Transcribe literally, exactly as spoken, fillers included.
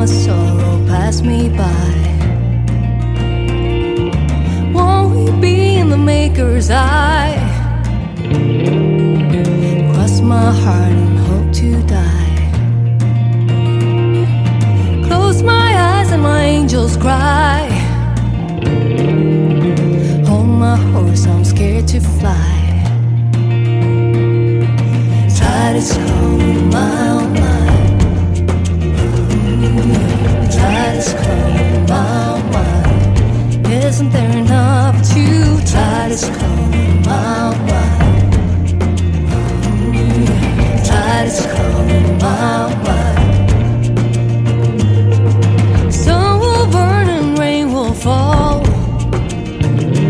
my sorrow pass me by. Won't we be in the Maker's eye? Cross my heart and hope to die. Close my eyes and my angels cry. Hold my horse, I'm scared to fly. Tide is coming mile, mile. Tide is coming mile, mile. Isn't there enough to tide is coming mile?